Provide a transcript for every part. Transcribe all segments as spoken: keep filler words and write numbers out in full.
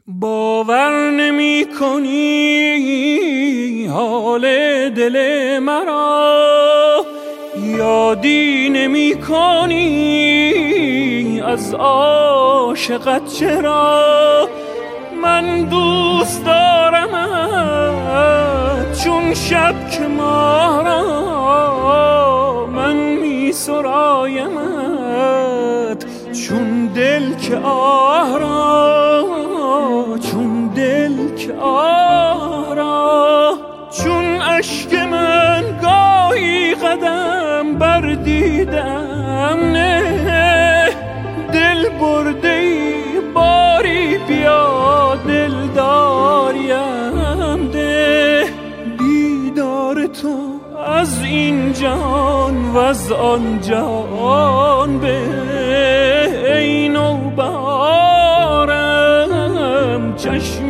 باور نمی کنی حال دل مرا، یادی نمی کنی از عاشقت چرا. من دوست دارمت چون شب که ماه را، من می سرایمت چون دل که آه را، چون دل که آه را. چون اشک من گاهی قدم بر دیدم نه، دل برده ای باری بیا دل داریم ده. دیدار تو از این جهان و از آن جهان به ای نوبهارم چشم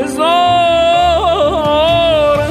انتظارم.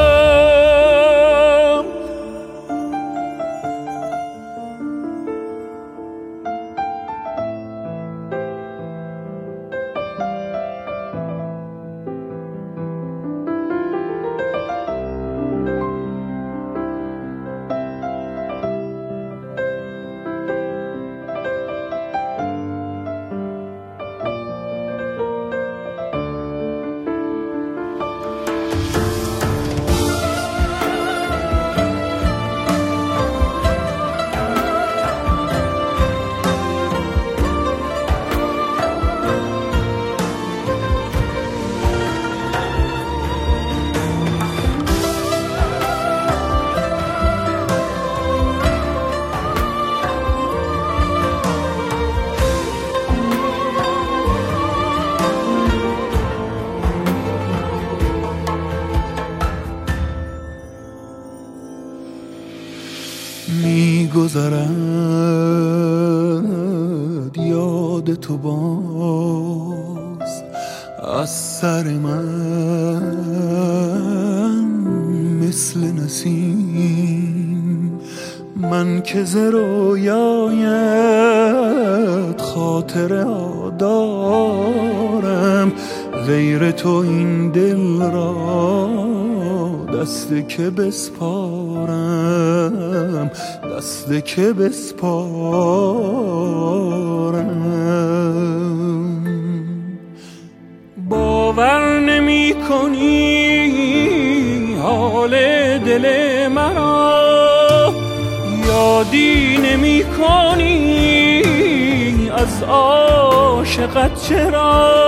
می گذرد یاد تو باز از سر من مثل نسیم. من که ز رویایت خاطره ها دارم، غیر تو این دل را دست که بسپارم، دست که بسپارم. باور نمی کنی حال دل مرا، یادی نمی کنی از عاشقت چرا.